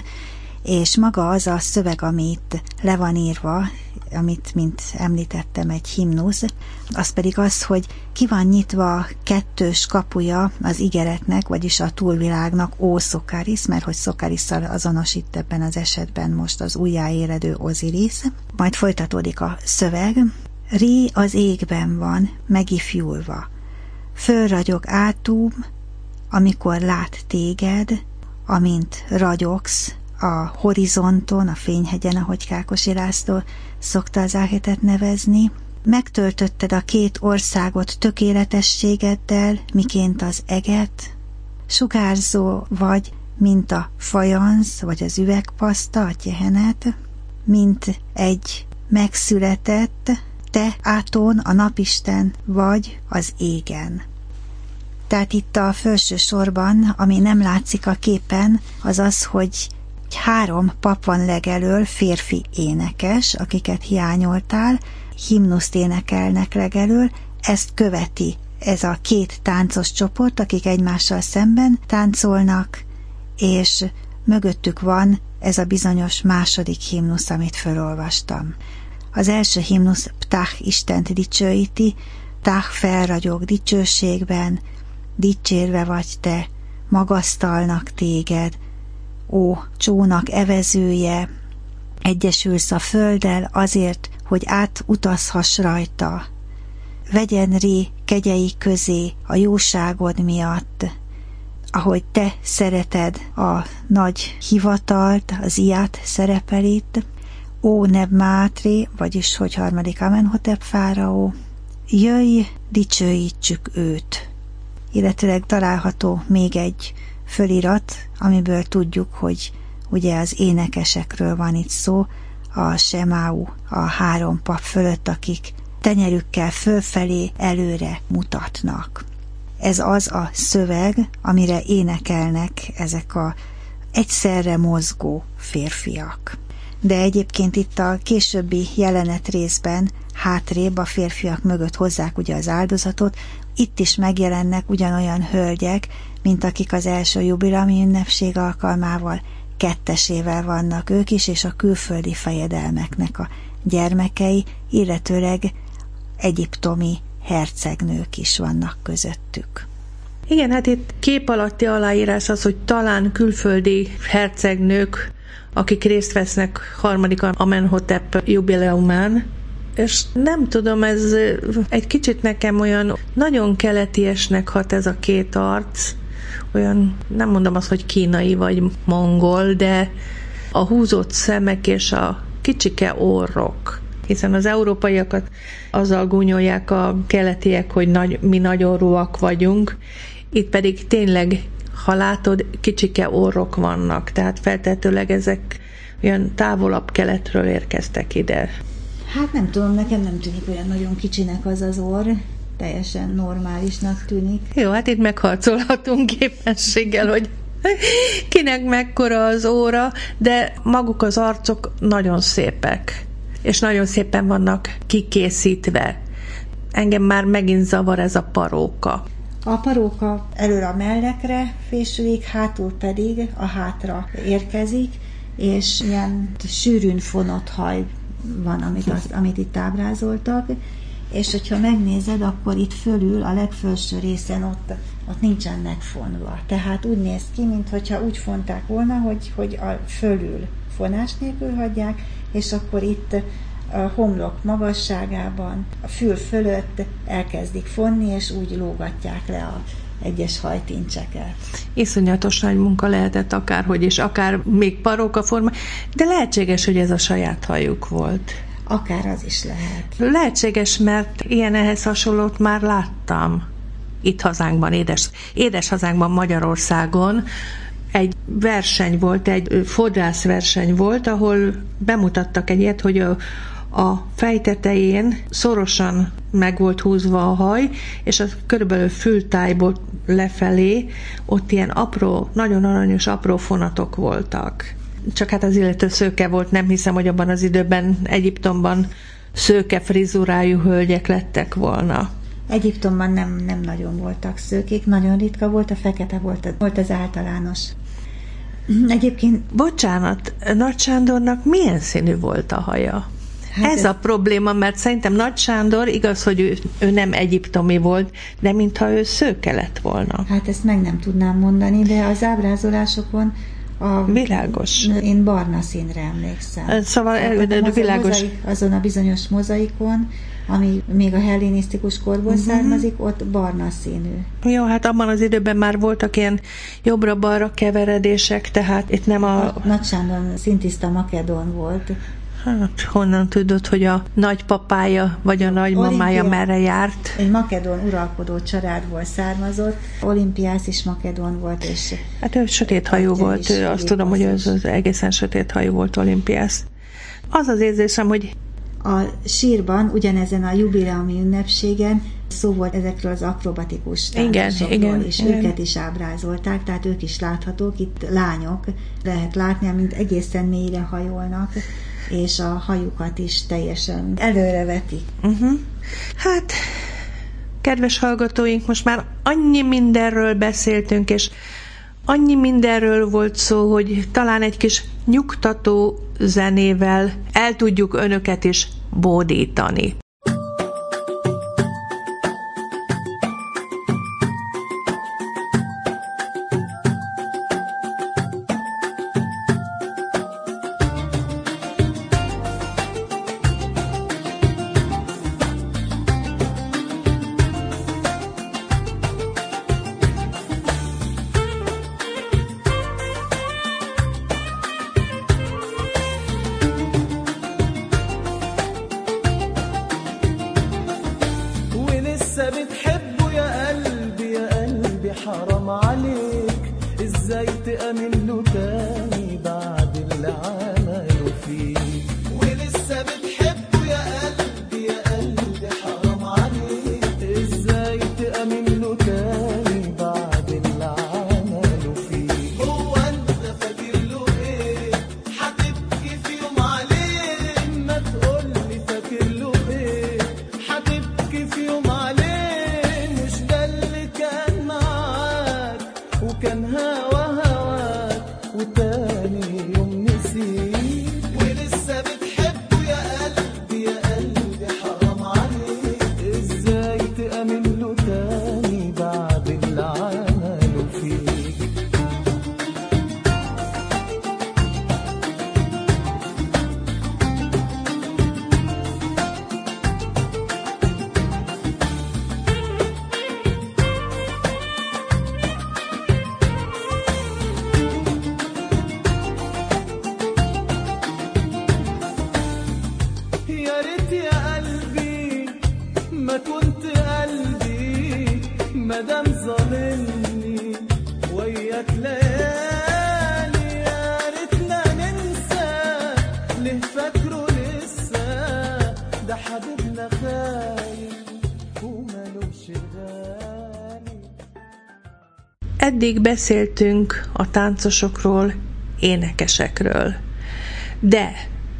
és maga az a szöveg, ami itt le van írva, amit, mint említettem, egy himnusz, az pedig az, hogy ki van nyitva a kettős kapuja az igeretnek, vagyis a túlvilágnak, ó Szokárisz, mert hogy Szokarisszal azonosít ebben az esetben most az újjáéledő Ozirisz. Majd folytatódik a szöveg. Ré az égben van, megifjulva. Fölragyog átúm, amikor lát téged, amint ragyogsz a horizonton, a fényhegyen, ahogy Kákosi László szokta az Áhetet nevezni. Megtöltötted a két országot tökéletességeddel, miként az eget. Sugárzó vagy, mint a fajansz, vagy az üvegpaszta, a tjehenet, mint egy megszületett, te Átón, a napisten vagy az égen. Tehát itt a felső sorban, ami nem látszik a képen, az az, hogy három pap van legelől, férfi énekes, akiket hiányoltál, himnuszt énekelnek legelől, ezt követi ez a két táncos csoport, akik egymással szemben táncolnak, és mögöttük van ez a bizonyos második himnusz, amit felolvastam. Az első himnusz Ptah Istent dicsőíti, Ptah felragyog dicsőségben, dicsérve vagy te, magasztalnak téged, ó csónak evezője, egyesülsz a földdel azért, hogy átutazhass rajta. Vegyen ré kegyei közé a jóságod miatt, ahogy te szereted a nagy hivatalt, az iát szerepel itt, ó Nebmátré, vagyis hogy harmadik Amenhotep fáraó, jöjj, dicsőítsük őt. illetőleg található még egy fölirat, amiből tudjuk, hogy ugye az énekesekről van itt szó, a Semáú, a három pap fölött, akik tenyerükkel fölfelé előre mutatnak. Ez az a szöveg, amire énekelnek ezek a egyszerre mozgó férfiak. De egyébként itt a későbbi jelenet részben hátrébb a férfiak mögött hozzák ugye az áldozatot, itt is megjelennek ugyanolyan hölgyek, mint akik az első jubileumi ünnepség alkalmával kettesével vannak ők is, és a külföldi fejedelmeknek a gyermekei, illetőleg egyiptomi hercegnők is vannak közöttük.
Igen, hát itt kép alatti aláírás az, hogy talán külföldi hercegnők, akik részt vesznek harmadik Amenhotep jubileumán, és nem tudom, ez egy kicsit nekem olyan nagyon keletiesnek hat ez a két arc, olyan, nem mondom azt, hogy kínai vagy mongol, de a húzott szemek és a kicsike orrok, hiszen az európaiakat azzal gúnyolják a keletiek, hogy nagy, mi nagyorúak vagyunk, itt pedig tényleg, ha látod, kicsike orrok vannak, tehát feltetőleg ezek olyan távolabb keletről érkeztek ide.
Hát nem tudom, nekem nem tűnik olyan nagyon kicsinek az az orr, teljesen normálisnak tűnik.
Jó, hát itt megharcolhatunk képességgel, hogy kinek mekkora az óra, de maguk az arcok nagyon szépek, és nagyon szépen vannak kikészítve. Engem már megint zavar ez a paróka.
A paróka elől a mellekre fésülik, hátul pedig a hátra érkezik, és ilyen sűrűn fonott haj van, amit, az, amit itt ábrázoltak, és hogyha megnézed, akkor itt fölül, a legfelső részen ott, ott nincsen megfonva. Tehát úgy néz ki, mintha úgy fonták volna, hogy, hogy a fölül fonás nélkül hagyják, és akkor itt a homlok magasságában, a fül fölött elkezdik fonni, és úgy lógatják le a egyes hajtincseket.
Iszonyatos nagy munka lehetett akárhogy, és akár még paróka forma, de lehetséges, hogy ez a saját hajuk volt.
Akár az is lehet.
Lehetséges, mert ilyen ehhez hasonlót már láttam itt hazánkban, édes, édes hazánkban, Magyarországon. Egy verseny volt, egy fodrászverseny volt, ahol bemutattak egy ilyet, hogy a, a fejtetején szorosan meg volt húzva a haj, és az körülbelül fültájból lefelé ott ilyen apró, nagyon aranyos apró fonatok voltak. Csak hát az illető szőke volt, nem hiszem, hogy abban az időben Egyiptomban szőke frizurájú hölgyek lettek volna.
Egyiptomban nem, nem nagyon voltak szőkék, nagyon ritka volt, a fekete volt, volt az általános. Egyébként...
Bocsánat, Nagy Sándornak milyen színű volt a haja? Hát ez, ez a probléma, mert szerintem Nagy Sándor, igaz, hogy ő, ő nem egyiptomi volt, de mintha ő szőke lett volna.
Hát ezt meg nem tudnám mondani, de az ábrázolásokon a,
világos.
Én barna színre emlékszem.
Szóval
hát,
világos.
Mozaik, azon a bizonyos mozaikon, ami még a hellenisztikus korból uh-huh. származik, ott barna színű.
Jó, hát abban az időben már voltak ilyen jobbra-balra keveredések, tehát itt nem a...
a Nagy Sándor szintiszta makedón volt.
Hát honnan tudod, hogy a nagypapája vagy a nagymamája merre járt?
Egy makedón uralkodó családból származott, Olimpiász is makedón volt, és...
Hát ő sötét hajú volt, ő azt tudom, hogy ez az egészen sötét hajú volt Olimpiász. Az az érzésem, hogy...
A sírban, ugyanezen a jubileumi ünnepségen szó volt ezekről az akrobatikus táncosokról, és igen. Őket is ábrázolták, tehát ők is láthatók, itt lányok, lehet látni, amint egészen mélyre hajolnak, és a hajukat is teljesen előrevetik.
Uh-huh. Hát, kedves hallgatóink, most már annyi mindenről beszéltünk, és annyi mindenről volt szó, hogy talán egy kis nyugtató zenével el tudjuk önöket is bódítani.
حرام عليك ازاي تأمن له تاني بعد اللي عمله فيك ولسه بتحبه يا قلبي يا قلبي حرام عليك ازاي تأمن له تاني بعد اللي عمله فيك هو انت فاكر له ايه هتبكي في يوم عليه ما تقولي فاكر له ايه هتبكي في يوم عليه مش ده اللي كان معاك وكان هوا هواك وتاني يوم نسيت ولسه بتحبه يا قلبي يا قلبي حرام عليك ازاي تأمن له تاني بعد اللي عمله فيك يا ريت يا قلبي ما كنت قلبي مادام ظالمني وياك ليالي يا ريتنا ننسى ليه فاكره لسه ده حبيبنا خاين ومالوش غالي.
Eddig beszéltünk a táncosokról, énekesekről, de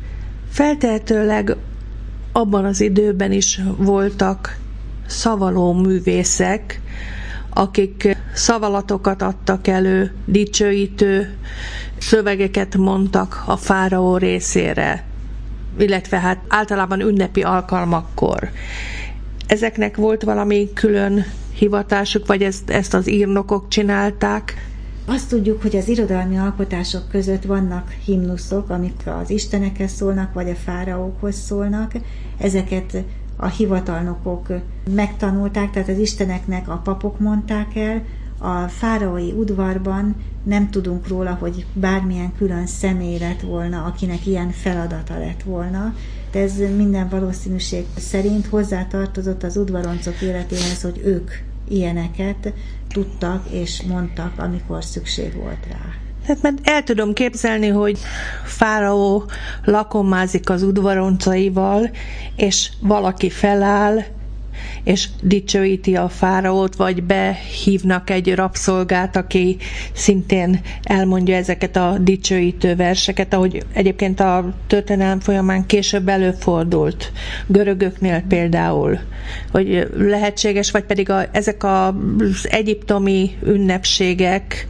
feltehetőleg abban az időben is voltak szavaló művészek, akik szavalatokat adtak elő, dicsőítő szövegeket mondtak a fáraó részére, illetve hát általában ünnepi alkalmakkor. Ezeknek volt valami külön hivatásuk, vagy ezt, ezt az írnokok csinálták?
Azt tudjuk, hogy az irodalmi alkotások között vannak himnuszok, amik az istenekhez szólnak, vagy a fáraókhoz szólnak. Ezeket a hivatalnokok megtanulták, tehát az isteneknek a papok mondták el. A fáraói udvarban nem tudunk róla, hogy bármilyen külön személy lett volna, akinek ilyen feladata lett volna. De ez minden valószínűség szerint hozzátartozott az udvaroncok életéhez, hogy ők ilyeneket tudtak és mondtak, amikor szükség volt rá.
Hát mert el tudom képzelni, hogy fáraó lakomázik az udvaroncaival, és valaki feláll, és dicsőíti a fáraót, vagy behívnak egy rabszolgát, aki szintén elmondja ezeket a dicsőítő verseket, ahogy egyébként a történelem folyamán később előfordult, görögöknél például, hogy lehetséges, vagy pedig a, ezek az egyiptomi ünnepségek,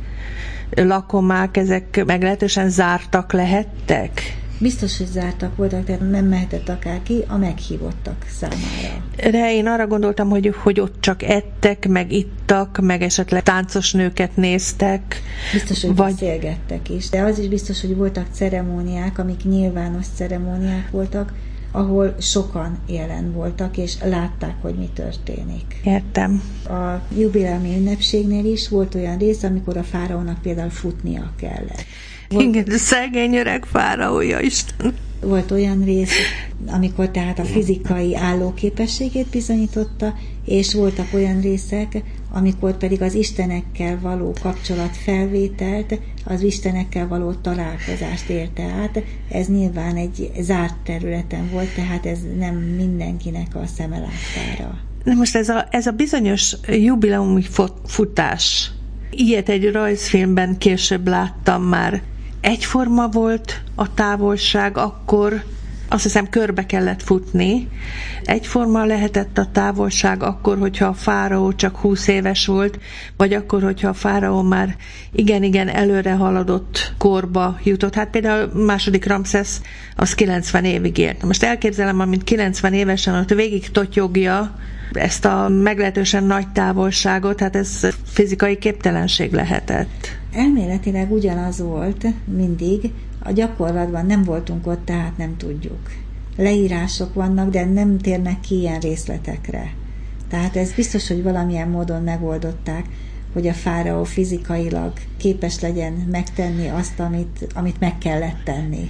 lakomák, ezek meglehetősen zártak lehettek?
Biztos, hogy zártak voltak, tehát nem mehetett akárki a meghívottak számára.
De én arra gondoltam, hogy, hogy ott csak ettek, meg ittak, meg esetleg táncos nőket néztek.
Biztos, hogy
vagy...
beszélgettek is, de az is biztos, hogy voltak ceremóniák, amik nyilvános ceremóniák voltak, ahol sokan jelen voltak, és látták, hogy mi történik.
Értem.
A jubileumi ünnepségnél is volt olyan rész, amikor a fáraónak például futnia kellett. Volt,
igen, szegény öreg fáraója Isten.
Volt olyan rész, amikor tehát a fizikai állóképességét bizonyította, és voltak olyan részek, amikor pedig az istenekkel való kapcsolatfelvételt, az istenekkel való találkozást érte át. Ez nyilván egy zárt területen volt, tehát ez nem mindenkinek a szeme láttára.
Na most ez a, ez a bizonyos jubileumi futás, ilyet egy rajzfilmben később láttam már. Egyforma volt a távolság akkor, azt hiszem körbe kellett futni. Egyforma lehetett a távolság akkor, hogyha a fáraó csak húsz éves volt, vagy akkor, hogyha a fáraó már igen-igen előre haladott korba jutott. Hát például második Ramszesz az kilencven évig élt. Most elképzelem, amint kilencven évesen ott végig totyogja ezt a meglehetősen nagy távolságot, hát ez fizikai képtelenség lehetett.
Elméletileg ugyanaz volt mindig, a gyakorlatban nem voltunk ott, tehát nem tudjuk. Leírások vannak, de nem térnek ki ilyen részletekre. Tehát ez biztos, hogy valamilyen módon megoldották, hogy a fáraó fizikailag képes legyen megtenni azt, amit, amit meg kellett tenni.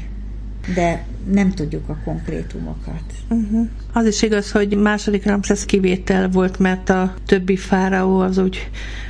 De nem tudjuk a konkrétumokat.
Uh-huh. Az is igaz, hogy második Ramszesz kivétel volt, mert a többi fáraó az úgy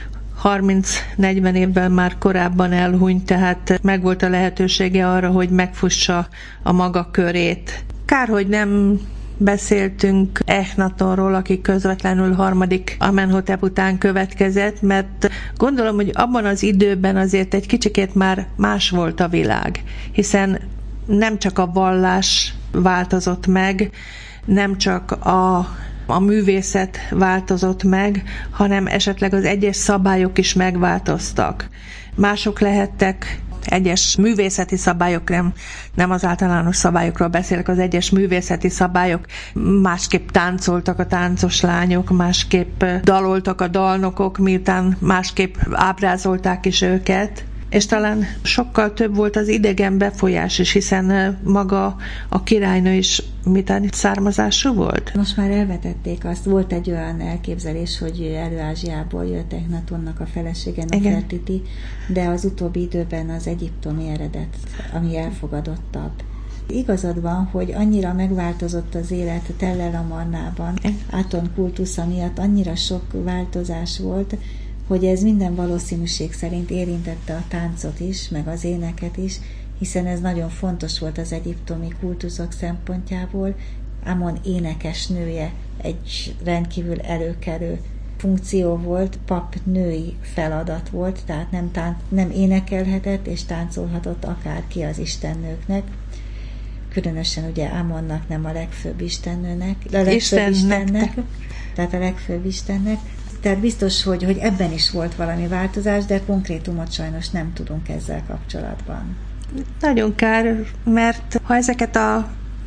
harminc-negyven évvel már korábban elhunyt, tehát megvolt a lehetősége arra, hogy megfussa a maga körét. Kár, hogy nem beszéltünk Echnatonról, aki közvetlenül harmadik Amenhotep után következett, mert gondolom, hogy abban az időben azért egy kicsikét már más volt a világ, hiszen nem csak a vallás változott meg, nem csak a, a művészet változott meg, hanem esetleg az egyes szabályok is megváltoztak. Mások lehettek egyes művészeti szabályok, nem, nem az általános szabályokról beszélek, az egyes művészeti szabályok, másképp táncoltak a táncos lányok, másképp daloltak a dalnokok, miután másképp ábrázolták is őket, és talán sokkal több volt az idegen befolyás is, hiszen maga a királynő is mitán származású volt?
Most már elvetették azt, volt egy olyan elképzelés, hogy Elő-Ázsiából jött Echnatonnak a felesége, Nefertiti, de az utóbbi időben az egyiptomi eredet, ami elfogadottabb. Igazad van, hogy annyira megváltozott az élet Tell el-Amarnában, Aton kultusza miatt annyira sok változás volt, hogy ez minden valószínűség szerint érintette a táncot is, meg az éneket is, hiszen ez nagyon fontos volt az egyiptomi kultuszok szempontjából. Amon énekes nője egy rendkívül előkelő funkció volt, pap női feladat volt, tehát nem, tánc, nem énekelhetett és táncolhatott akárki az istennőknek. Különösen ugye Amonnak nem a legfőbb istennőnek, a legfőbb
Istennek.
istennek, tehát a legfőbb istennek. Tehát biztos, hogy, hogy ebben is volt valami változás, de konkrétumot sajnos nem tudunk ezzel kapcsolatban.
Nagyon kár, mert ha ezeket a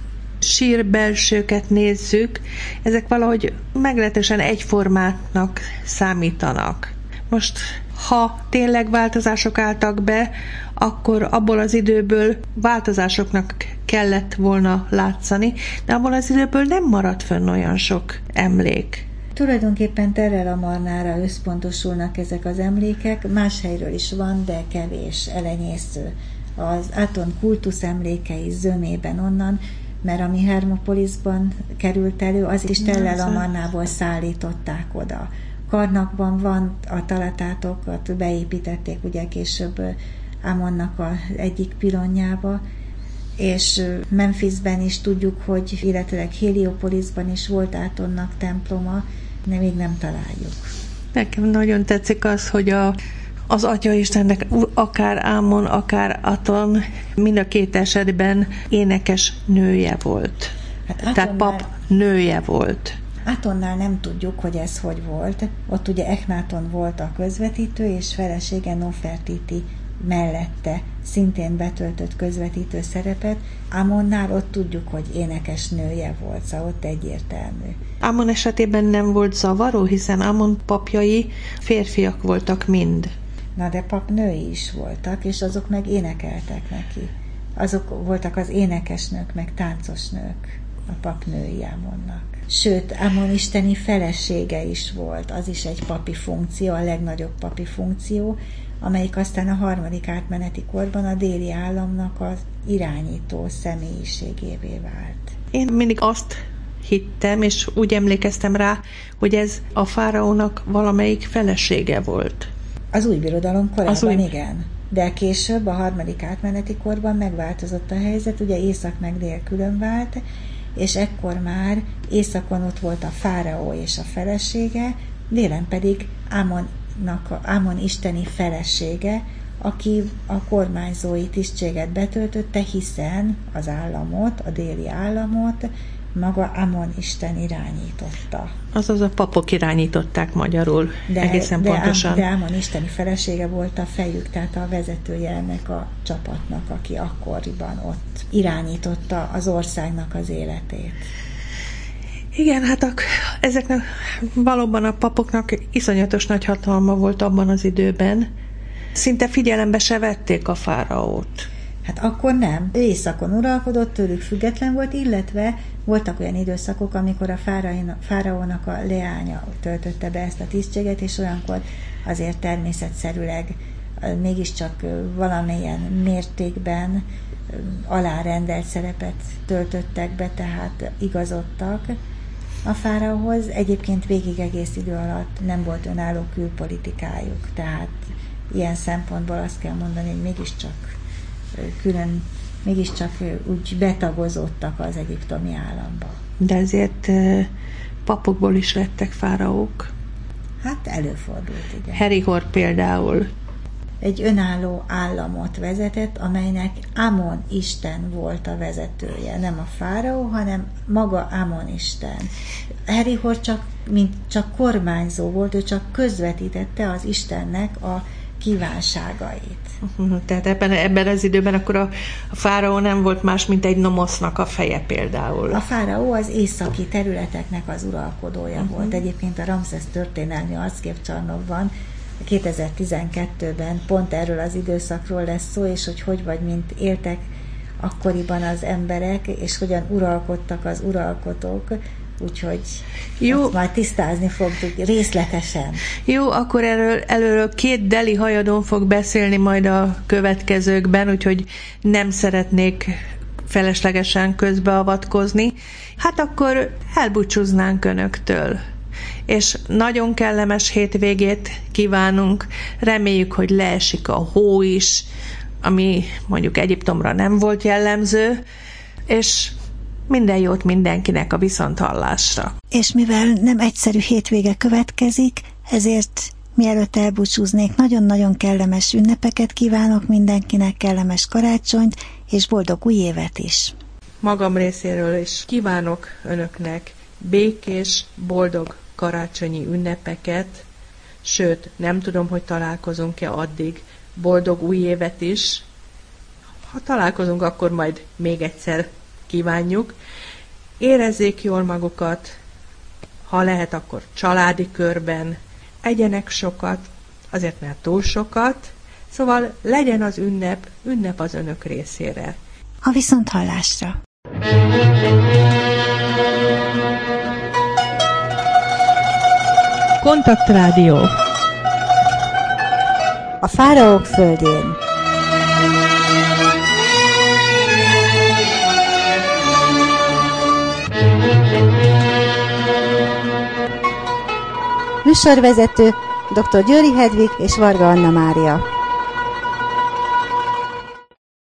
sírbelsőket nézzük, ezek valahogy meglehetősen egyformátnak számítanak. Most, ha tényleg változások álltak be, akkor abból az időből változásoknak kellett volna látszani, de abból az időből nem maradt fönn olyan sok emlék.
Tulajdonképpen Tell el-Amarnára összpontosulnak ezek az emlékek, más helyről is van, de kevés, elenyésző. Az Aton kultusz emlékei zömében onnan, mert ami Hermopolisban került elő, az is Tell el-Amarnából szállították oda. Karnakban van a talatátokat, beépítették ugye később Amonnak az egyik pilonjába, és Memphisben is tudjuk, hogy illetőleg Heliopolisban is volt Atonnak temploma, de még nem találjuk.
Nekem nagyon tetszik az, hogy a, az Atya'istennek akár Ámon, akár Aton mind a két esetben énekes nője volt. Hát Atonnál, tehát pap nője volt.
Atonnál nem tudjuk, hogy ez hogy volt. Ott ugye Echnaton volt a közvetítő, és felesége Nofertiti mellette szintén betöltött közvetítő szerepet. Amonnál ott tudjuk, hogy énekes nője volt, szóval ott egyértelmű.
Amon esetében nem volt zavaró, hiszen Amon papjai férfiak voltak mind.
Na de papnői is voltak, és azok meg énekeltek neki. Azok voltak az énekesnők, meg táncosnők, a papnői Amonnak. Sőt, Amon isteni felesége is volt, az is egy papi funkció, a legnagyobb papi funkció, amelyik aztán a harmadik átmeneti korban a déli államnak az irányító személyiségévé vált.
Én mindig azt hittem, és úgy emlékeztem rá, hogy ez a fáraónak valamelyik felesége volt.
Az új birodalom korában
új...
igen. De később, a harmadik átmeneti korban megváltozott a helyzet, ugye észak meg dél külön vált, és ekkor már északon ott volt a fáraó és a felesége, délen pedig Amon Amon isteni felesége, aki a kormányzói tisztséget betöltötte, hiszen az államot, a déli államot maga Amon isten irányította.
Azaz a papok irányították magyarul,
de,
egészen
de,
pontosan.
De Amon isteni felesége volt a fejük, tehát a vezetője ennek a csapatnak, aki akkoriban ott irányította az országnak az életét.
Igen, hát a, ezeknek valóban a papoknak iszonyatos nagy hatalma volt abban az időben. Szinte figyelembe se vették a fáraót.
Hát akkor nem. Ő északon uralkodott, tőlük független volt, illetve voltak olyan időszakok, amikor a fáraónak a leánya töltötte be ezt a tisztséget, és olyankor azért természetszerűleg mégiscsak valamilyen mértékben alárendelt szerepet töltöttek be, tehát igazodtak. a fáraóhoz, egyébként végig egész idő alatt nem volt önálló külpolitikájuk, tehát ilyen szempontból azt kell mondani, hogy mégiscsak külön, mégiscsak úgy betagozódtak az egyiptomi államba.
De ezért papokból is lettek fáraók.
Hát előfordult, igen.
Herihor például.
Egy önálló államot vezetett, amelynek Amon isten volt a vezetője. Nem a fáraó, hanem maga Amon isten. Herihor csak, mint csak kormányzó volt, ő csak közvetítette az istennek a kívánságait.
Tehát ebben, ebben az időben akkor a, a fáraó nem volt más, mint egy nomosznak a feje például.
A fáraó az északi területeknek az uralkodója uh-huh. volt. Egyébként a Ramszesz történelmi arcképcsarnokban kétezer-tizenkettőben pont erről az időszakról lesz szó, és hogy hogy vagy mint éltek akkoriban az emberek, és hogyan uralkodtak az uralkodók, úgyhogy jó. Ezt majd tisztázni fogjuk részletesen.
Jó, akkor erről előről két deli hajadon fog beszélni majd a következőkben, úgyhogy nem szeretnék feleslegesen közbeavatkozni. Hát akkor elbúcsúznánk önöktől. És nagyon kellemes hétvégét kívánunk. Reméljük, hogy leesik a hó is, ami mondjuk Egyiptomra nem volt jellemző, és minden jót mindenkinek a viszonthallásra.
És mivel nem egyszerű hétvége következik, ezért mielőtt elbúcsúznék, nagyon-nagyon kellemes ünnepeket kívánok mindenkinek, kellemes karácsonyt, és boldog új évet is.
Magam részéről is kívánok önöknek békés, boldog karácsonyi ünnepeket, sőt, nem tudom, hogy találkozunk-e addig, boldog új évet is. Ha találkozunk, akkor majd még egyszer kívánjuk. Érezzék jól magukat, ha lehet, akkor családi körben, egyenek sokat, azért mert túl sokat, szóval legyen az ünnep, ünnep az önök részére.
A viszonthallásra!
Kontaktrádió.
A fáraók földjén. Műsorvezető dr. Győri Hedvig és Varga Anna Mária.